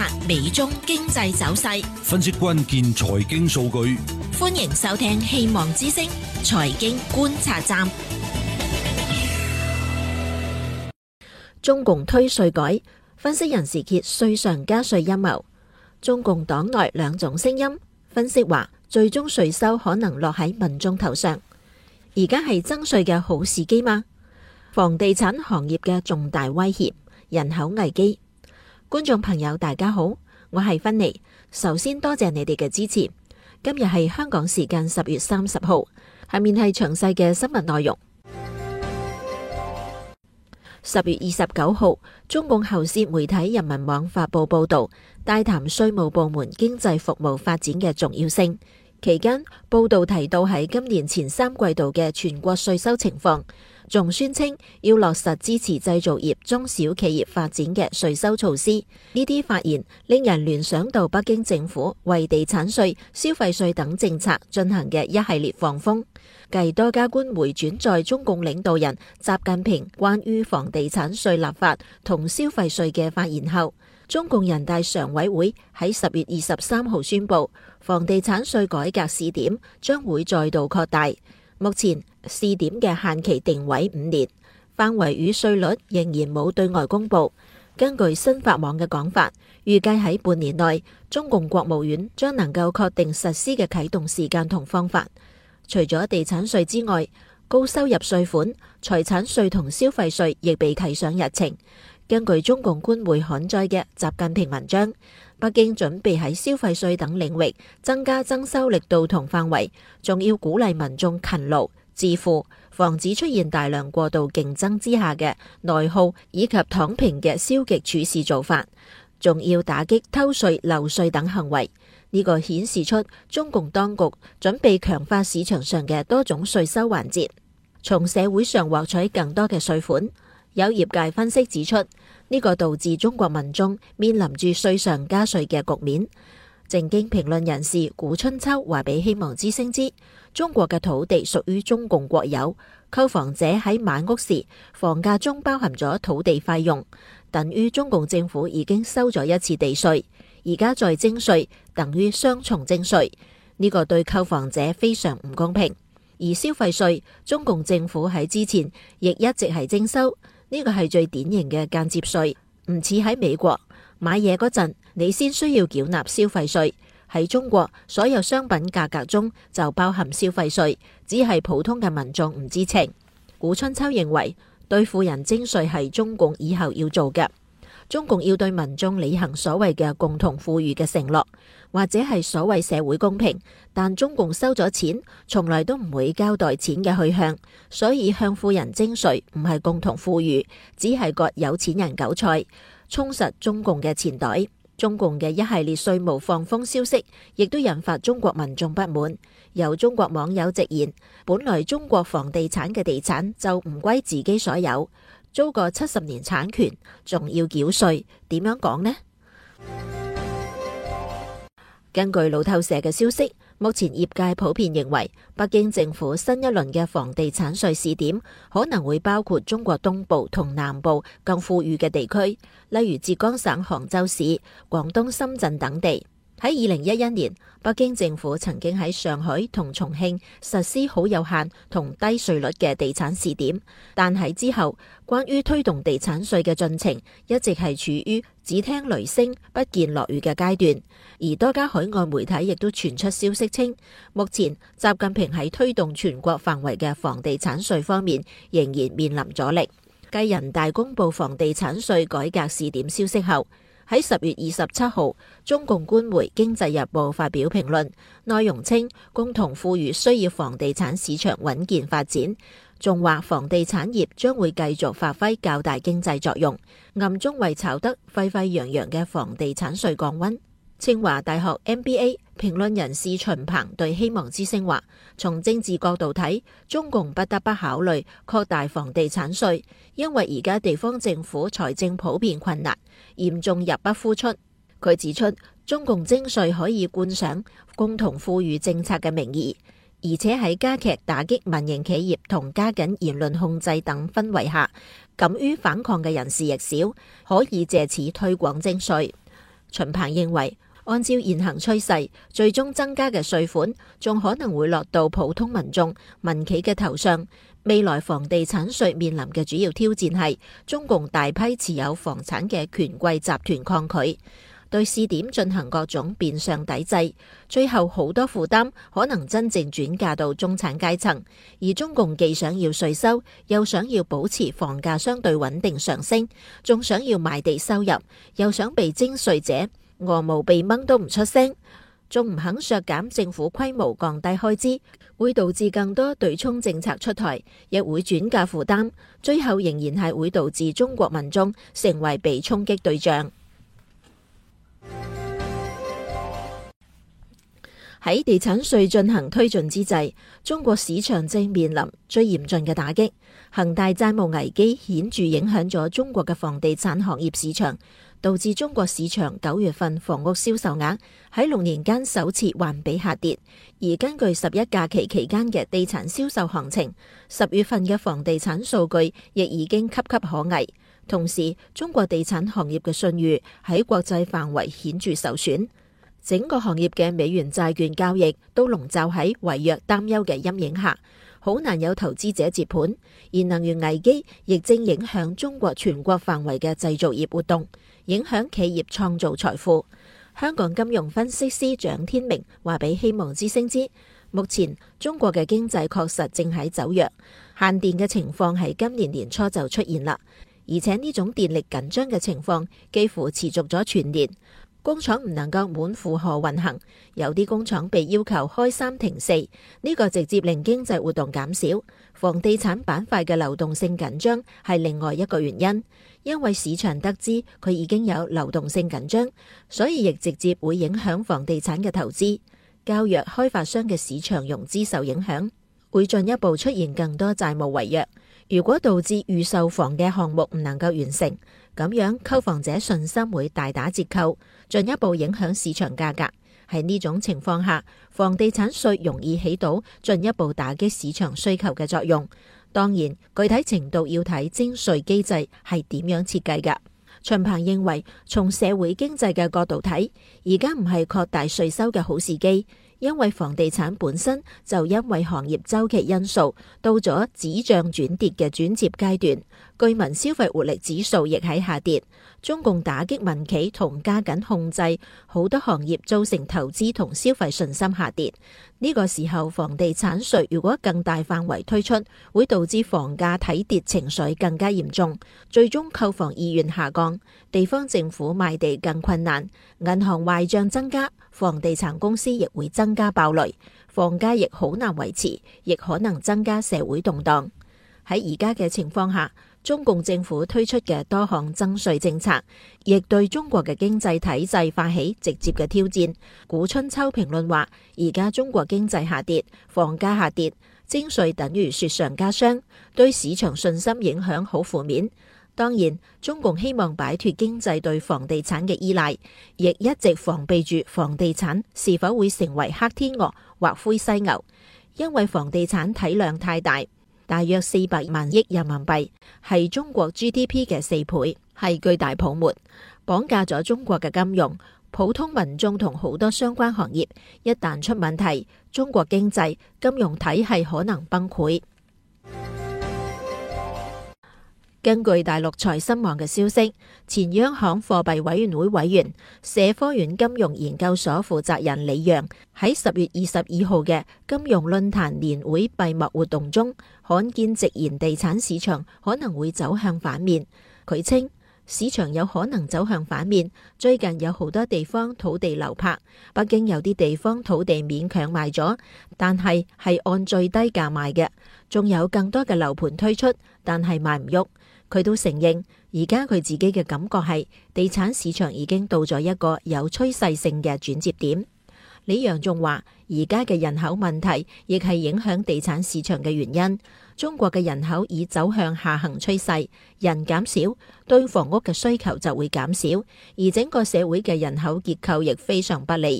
察美中經濟走勢， 分析關鍵財經數據。 歡迎收聽希望之聲財經觀察站。中共推稅改，分析人士揭稅上加稅陰謀。中共黨內兩種聲音，分析話最終稅收可能落喺民眾頭上。而家係增稅嘅好時機嗎？房地產行業嘅重大威脅，人口危機。觀眾朋友大家好，我係芬妮。首先多謝你哋嘅支持。今日係香港時間10月30號，下面係詳細嘅新聞內容。10月29號，中共喉舌媒體人民網發布報道，大談稅務部門經濟服務發展嘅重要性。期間，報道提到喺今年前3季度嘅全國稅收情況，仲宣稱要落實支持製造業、中小企業發展嘅稅收措施。呢啲發言令人聯想到北京政府為地產稅、消費稅等政策進行嘅一系列放風。繼多家官媒轉載中共領導人習近平關於房地產稅立法同消費稅嘅發言後，中共人大常委會喺10月23號宣布，房地產稅改革試點將會再度擴大。目前試點嘅限期定為5年，範圍與稅率仍然冇對外公布。根據新法網嘅講法，預計喺半年內，中共國務院將能夠確定實施嘅啟動時間同方法。除咗地產稅之外，高收入稅款、財產稅同消費稅亦被提上日程。根據中共官媒刊載嘅習近平文章，北京準備喺消費稅等領域增加徵收力度同範圍，仲要鼓勵民眾勤勞致富，防止出現大量過度競爭之下嘅內耗以及躺平嘅消極處事做法，仲要打擊偷稅漏稅等行為。呢個顯示出中共當局準備強化市場上嘅多種稅收環節，從社會上獲取更多嘅稅款。有業界分析指出，呢個導致中國民眾面臨住稅上加稅嘅局面。正經評論人士古春秋話俾希望之聲知，中國嘅土地屬於中共國有，購房者喺買屋時，房價中包含咗土地費用，等於中共政府已經收咗一次地稅，而家再徵稅，等於雙重徵稅。呢個對購房者非常唔公平。而消費稅，中共政府喺之前亦一直係徵收。呢個係最典型嘅間接稅，唔似喺美國買嘢嗰陣，你先需要繳納消費稅。喺中國，所有商品價格中就包含消費稅，只係普通嘅民眾唔知情。古春秋認為，對富人徵稅係中共以後要做嘅。中共要對民眾履行所謂嘅共同富裕嘅承諾，或者係所謂社會公平，但中共收咗錢，從來都唔會交代錢嘅去向，所以向富人徵稅唔係共同富裕，只係割有錢人韭菜，充實中共嘅錢袋。中共嘅一系列稅務放風消息，亦都引發中國民眾不滿。有中國網友直言，本來中國房地產嘅地產就唔歸自己所有，租個70年產權，仲要繳稅，點樣講呢？根據路透社嘅消息，目前業界普遍認為，北京政府新一輪嘅房地產稅試點可能會包括中國東部同南部更富裕嘅地區，例如浙江省杭州市、廣東深圳等地。喺2011年，北京政府曾經喺上海同重慶實施好有限同低稅率嘅地產試點，但喺之後，關於推動地產稅嘅進程一直係處於只聽雷聲不見落雨嘅階段。而多家海外媒體亦都傳出消息稱，目前習近平喺推動全國範圍嘅房地產稅方面仍然面臨阻力。繼人大公布房地產稅改革試點消息後，喺10月27號，中共官媒《經濟日報》發表評論，內容稱共同富裕需要房地產市場穩健發展，仲話房地產業將會繼續發揮較大經濟作用，暗中為炒得沸沸揚揚嘅房地產稅降溫。清華大學 MBA 評論人士秦鵬對希望之聲話，從政治角度睇，中共不得不考慮擴大房地產稅，因為而家地方政府財政普遍困難，嚴重入不敷出。佢指出，中共徵稅可以冠上共同富裕政策嘅名義，而且喺加劇打擊民營企業同加緊言論控制等氛圍下，敢於反抗嘅人士亦少，可以借此推廣徵稅。 秦鵬認為，按照現行趨勢，最終增加嘅稅款仲可能會落到普通民眾、民企嘅頭上。未來房地產稅面臨嘅主要挑戰係中共大批持有房產嘅權貴集團抗拒，對試點進行各種變相抵制，最後好多負擔可能真正轉嫁到中產階層。而中共既想要稅收，又想要保持房價相對穩定上升，仲想要賣地收入，又想被徵稅者鵝毛被掹都唔出聲，仲唔肯削減政府規模，降低開支，會導致更多對沖政策出台，亦會轉嫁負擔，最後仍然係會導致中國民眾成為被衝擊對象。喺地產稅進行推進之際，中國市場正面臨最嚴峻嘅打擊。恒大債務危機顯著影響咗中國嘅房地產行業市場，導致中國市場9月份房屋銷售額喺6年間首次環比下跌。而根據11假期期間嘅地產銷售行情，10月份嘅房地產數據亦已經岌岌可危。同時，中國地產行業嘅信譽喺國際範圍顯著受損。整個行業嘅美元債券交易都籠罩喺違約擔憂嘅陰影下，好難有投資者接盤。而能源危機亦正影響中國全國範圍嘅製造業活動，影響企業創造財富。香港金融分析師蔣天明話俾希望之聲知，目前中國嘅經濟確實正喺走弱，限電嘅情況喺今年年初就出現啦，而且呢種電力緊張嘅情況幾乎持續咗全年。工廠唔能夠滿負荷運行，有啲工廠被要求開3停4，呢個直接令經濟活動減少。房地產板塊嘅流動性緊張係另外一個原因，因為市場得知佢已經有流動性緊張，所以亦直接會影響房地產嘅投資。較弱開發商嘅市場融資受影響，會進一步出現更多債務違約。如果導致預售房嘅項目唔能夠完成，咁樣購房者信心會大打折扣，進一步影響市場價格。喺呢種情況下，房地產稅容易起到進一步打擊市場需求嘅作用。當然，具體程度要睇徵稅機制係點樣設計㗎。秦鵬認為，從社會經濟嘅角度睇，而家唔係擴大稅收嘅好時機。因為房地產本身就因為行業周期因素到咗止漲轉跌嘅轉接階段，居民消費活力指數亦喺下跌。中共打擊民企同加緊控制好多行業，造成投資同消費信心下跌。呢個時候，房地產稅如果更大範圍推出，會導致房價睇跌情緒更加嚴重，最終購房意願下降，地方政府賣地更困難，銀行壞賬增加，房地產公司亦會增加爆雷，房價亦好難維持，亦可能增加社會動盪。喺而家嘅情況下，中共政府推出嘅多項增稅政策，亦對中國嘅經濟體制發起直接嘅挑戰。古春秋評論話，而家中國經濟下跌，房價下跌，徵稅等於雪上加霜，對市場信心影響好負面。當然，中共希望擺脫經濟對房地產嘅依賴，亦一直防備住房地產是否會成為黑天鵝或灰犀牛，因為房地產體量太大，大約400萬億人民幣，係中國 GDP 嘅4倍，係巨大泡沫，綁架咗中國嘅金融、普通民眾同好多相關行業。一旦出問題，中國經濟、金融體系可能崩潰。根據大陸財新網嘅消息，前央行貨幣委員會委員、社科院金融研究所負責人李陽喺10月22號嘅金融論壇年會閉幕活動中，罕見直言地產市場可能會走向反面。佢稱市場有可能走向反面，最近有好多地方土地流拍，北京有啲地方土地勉強賣咗，但係按最低價賣嘅，仲有更多嘅樓盤推出，但係賣唔喐。佢都承認，而家佢自己嘅感覺係地產市場已經到咗一個有趨勢性嘅轉折點。李陽仲話，而家嘅人口問題亦係影響地產市場嘅原因。中國嘅人口已走向下行趨勢，人減少，對房屋嘅需求就會減少，而整個社會嘅人口結構亦非常不利。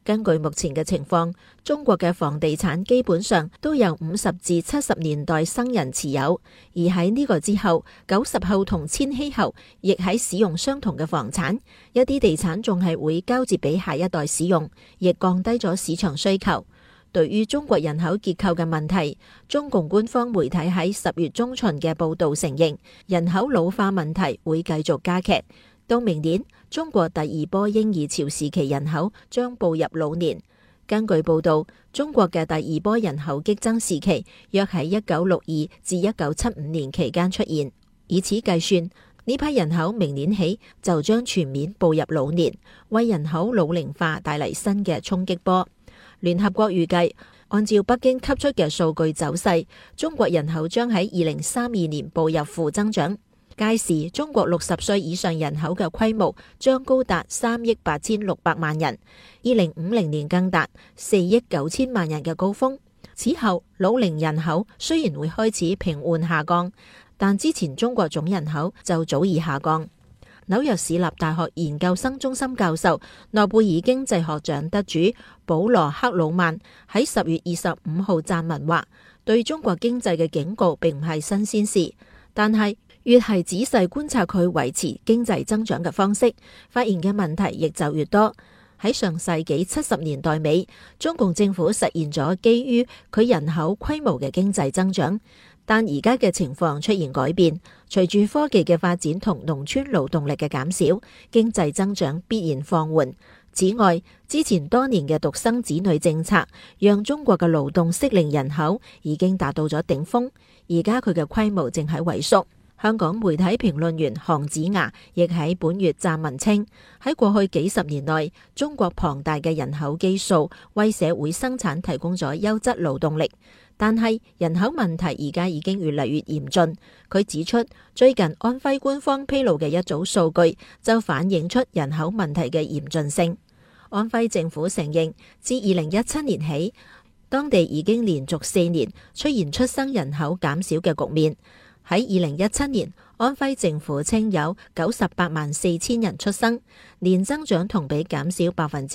根據目前嘅情況，中國嘅房地產基本上都由50至70年代生人持有，而喺呢個之後，90後同千禧後亦喺使用相同嘅房產，一啲地產仲係會交接俾下一代使用，亦降低咗市場需求。對於中國人口結構嘅問題，中共官方媒體喺10月中旬嘅報導承認，人口老化問題會繼續加劇。到明年，中國第2波嬰兒潮時期人口將步入老年。根據報導，中國嘅第2波人口激增時期約喺1962至1975年期間出現。以此計算，呢批人口明年起就將全面步入老年，為人口老齡化帶嚟新嘅衝擊波。聯合國預計，按照北京給出嘅數據走勢，中國人口將喺2032年步入負增長。屆時，中國60歲以上人口嘅規模將高達3億8600萬人，2050年更達4億9千萬人嘅高峰。此後，老齡人口雖然會開始平緩下降，但之前中國總人口就早已下降。紐約市立大學研究生中心教授、諾貝爾經濟學獎得主保羅克魯曼喺10月25號撰文話，對中國經濟嘅警告並唔係新鮮事，但係越係仔細觀察佢維持經濟增長嘅方式，發現嘅問題亦就越多。喺上世紀70年代尾，中共政府實現咗基於佢人口規模嘅經濟增長，但而家嘅情況出現改變，隨住科技嘅發展同農村勞動力嘅減少，經濟增長必然放緩。此外，之前多年嘅獨生子女政策，讓中國嘅勞動適齡人口已經達到咗頂峰，而家佢嘅規模正喺萎縮。香港媒體評論員韓子牙亦喺本月撰文稱，喺過去幾十年內，中國龐大嘅人口基數為社會生產提供咗優質勞動力，但係人口問題而家已經越嚟越嚴峻。佢指出，最近安徽官方披露嘅一組數據就反映出人口問題嘅嚴峻性。安徽政府承認，自2017年起，當地已經連續4年出現出生人口減少嘅局面。喺2017年，安徽政府稱有98萬4千人出生，年增長同比減少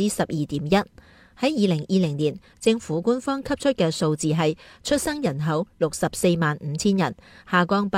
12.1%。喺2020年，政府官方給出嘅數字係出生人口64萬5千人，下降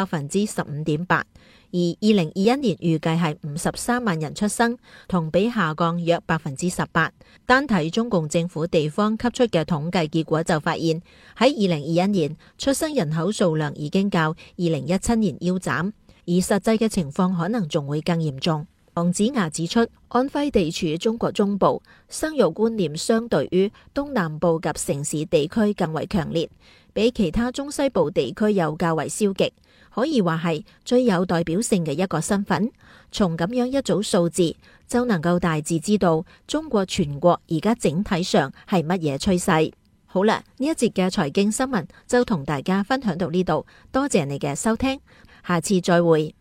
15.8%。而2021年預計係53萬人出生，同比下降約18%。單睇中共政府地方給出嘅統計結果就發現，喺2021年出生人口數量已經較2017年腰斬，而實際嘅情況可能仲會更嚴重。韓子牙指出，安徽地處中國中部，生育觀念相對於東南部及城市地區更為強烈，比其他中西部地區又較為消極，可以話係最有代表性嘅一個身份。從咁樣一組數字，就能夠大致知道中國全國而家整體上係乜嘢趨勢。好啦，呢一節嘅財經新聞就同大家分享到呢度，多謝你嘅收聽，下次再會。